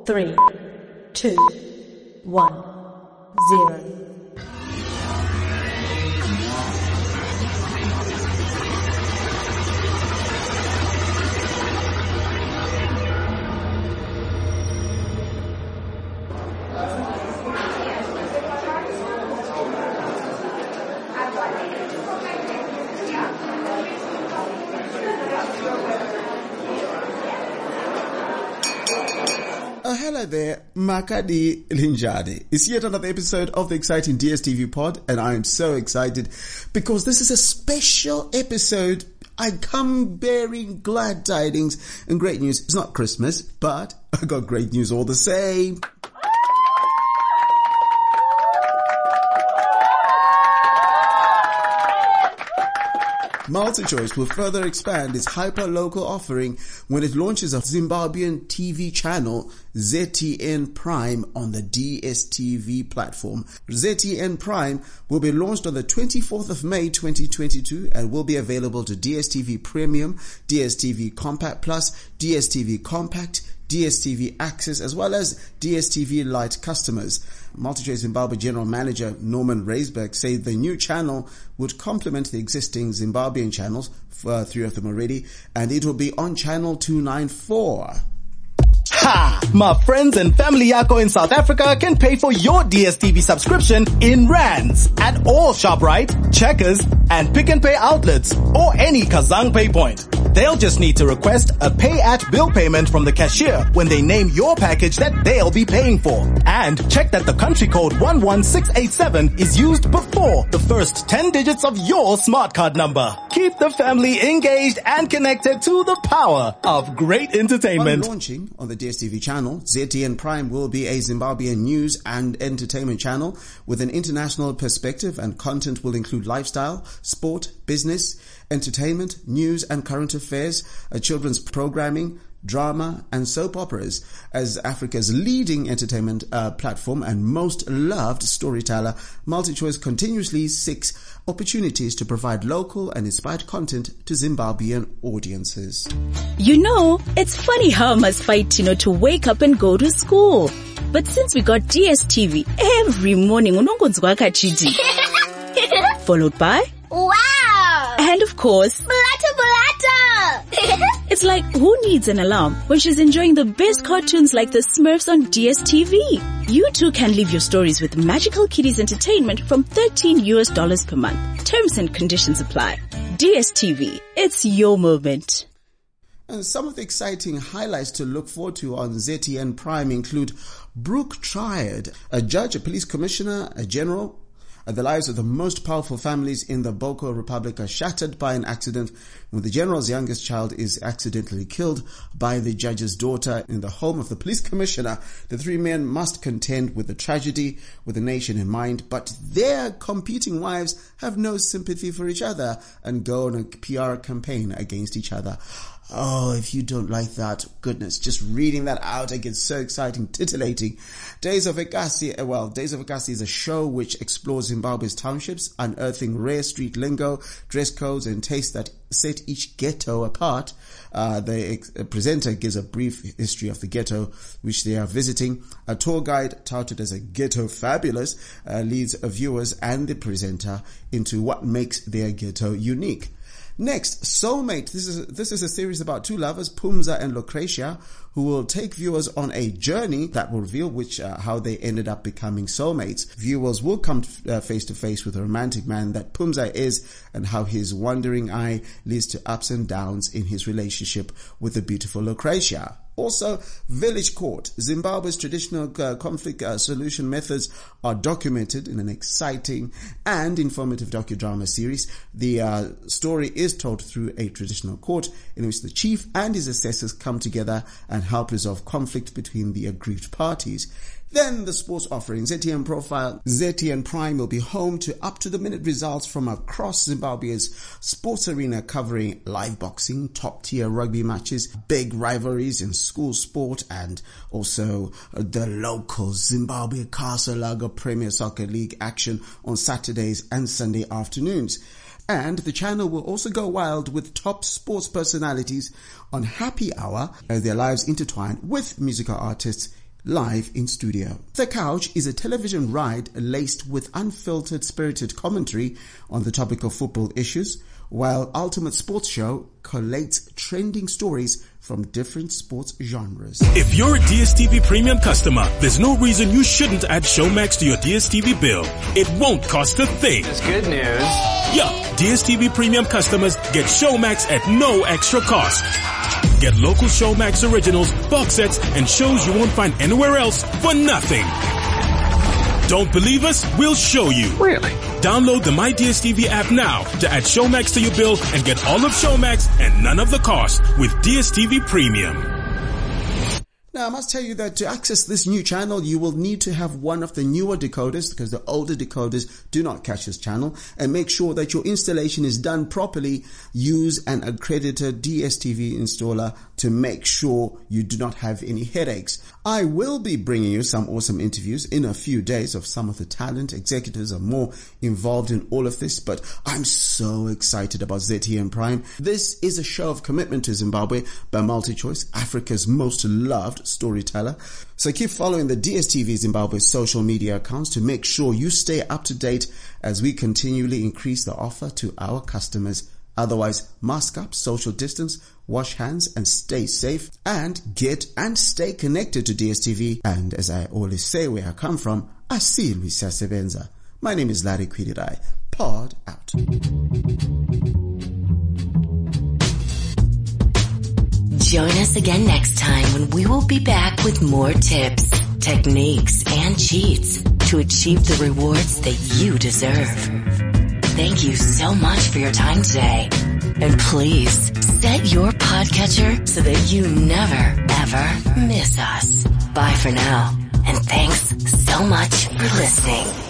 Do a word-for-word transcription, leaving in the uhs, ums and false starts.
three, two, one, zero. Uh, hello there, Makadi Linjade. It's yet another episode of the exciting D S T V pod, and I am so excited because this is a special episode. I come bearing glad tidings and great news. It's not Christmas, but I got great news all the same. MultiChoice will further expand its hyper-local offering when it launches a Zimbabwean T V channel, Z T N Prime, on the D S T V platform. Z T N Prime will be launched on the twenty-fourth of May twenty twenty-two and will be available to D S T V Premium, D S T V Compact Plus, D S T V Compact, D S T V Access, as well as D S T V Lite customers. MultiChoice Zimbabwe General Manager Norman Reisberg said the new channel would complement the existing Zimbabwean channels, for three of them already, and it will be on channel two ninety-four. Ha! My friends and family yako in South Africa can pay for your D S T V subscription in rands at all ShopRite, Checkers, and Pick n Pay outlets, or any Kazang pay point. They'll just need to request a pay at bill payment from the cashier when they name your package that they'll be paying for. And check that the country code one one six eight seven is used before the first ten digits of your smart card number. Keep the family engaged and connected to the power of great entertainment. On launching on the D S T V channel, Z T N Prime will be a Zimbabwean news and entertainment channel with an international perspective, and content will include lifestyle, sport, business, entertainment, news and current affairs, a children's programming, drama and soap operas. As Africa's leading entertainment uh, platform and most loved storyteller, MultiChoice continuously seeks opportunities to provide local and inspired content to Zimbabwean audiences. You know, it's funny how I must fight, you know, to wake up and go to school. But since we got D S T V every morning, unongonzwa kachiti. Followed by wow! And of course, Blatter Blatter! It's like, who needs an alarm when she's enjoying the best cartoons like the Smurfs on D S T V? You too can live your stories with Magical Kitties Entertainment from thirteen U S dollars per month. Terms and conditions apply. D S T V, it's your moment. And some of the exciting highlights to look forward to on Z T N Prime include Brooke Triad, a judge, a police commissioner, a general. The lives of the most powerful families in the Boko Republic are shattered by an accident when the general's youngest child is accidentally killed by the judge's daughter in the home of the police commissioner. The three men must contend with the tragedy with the nation in mind, but their competing wives have no sympathy for each other and go on a P R campaign against each other. Oh, if you don't like that, goodness, just reading that out, it gets so exciting, titillating. Days of Ekasi, well, Days of Ekasi is a show which explores Zimbabwe's townships, unearthing rare street lingo, dress codes, and tastes that set each ghetto apart. Uh, the ex- presenter gives a brief history of the ghetto which they are visiting. A tour guide, touted as a ghetto fabulous, uh, leads viewers and the presenter into what makes their ghetto unique. Next, Soulmate. This is this is a series about two lovers, Pumza and Lucretia, who will take viewers on a journey that will reveal which uh, how they ended up becoming soulmates. Viewers will come uh, face to face with the romantic man that Pumza is, and how his wandering eye leads to ups and downs in his relationship with the beautiful Lucretia. Also, Village Court. Zimbabwe's traditional uh, conflict uh, solution methods are documented in an exciting and informative docudrama series. The uh, story is told through a traditional court in which the chief and his assessors come together and help resolve conflict between the aggrieved parties. Then the sports offering, Z T N Profile. Z T N Prime will be home to up-to-the-minute results from across Zimbabwe's sports arena, covering live boxing, top-tier rugby matches, big rivalries in school sport, and also the local Zimbabwe Casalaga Premier Soccer League action on Saturdays and Sunday afternoons. And the channel will also go wild with top sports personalities on Happy Hour, as their lives intertwine with musical artists live in studio. The Couch is a television ride laced with unfiltered, spirited commentary on the topic of football issues, while Ultimate Sports Show collates trending stories from different sports genres. If you're a D S T V Premium customer, there's no reason you shouldn't add Showmax to your D S T V bill. It won't cost a thing. That's good news. Yeah, D S T V Premium customers get Showmax at no extra cost. Get local Showmax originals, box sets, and shows you won't find anywhere else for nothing. Don't believe us? We'll show you. Really? Download the My D S T V app now to add Showmax to your bill and get all of Showmax and none of the cost with D S T V Premium. Now, I must tell you that to access this new channel, you will need to have one of the newer decoders because the older decoders do not catch this channel, and make sure that your installation is done properly. Use an accredited D S T V installer to make sure you do not have any headaches. I will be bringing you some awesome interviews in a few days of some of the talent executives are more involved in all of this, but I'm so excited about Z T N Prime. This is a show of commitment to Zimbabwe by MultiChoice, Africa's most loved storyteller. So keep following the D S T V Zimbabwe social media accounts to make sure you stay up to date as we continually increase the offer to our customers. Otherwise, mask up, social distance, wash hands, and stay safe, and get and stay connected to D S T V. And as I always say where I come from, Asilwi Siyasebenza. My name is Larry Kwidirai. Pod out. Join us again next time when we will be back with more tips, techniques, and cheats to achieve the rewards that you deserve. Thank you so much for your time today. And please set your podcatcher so that you never, ever miss us. Bye for now. And thanks so much for listening.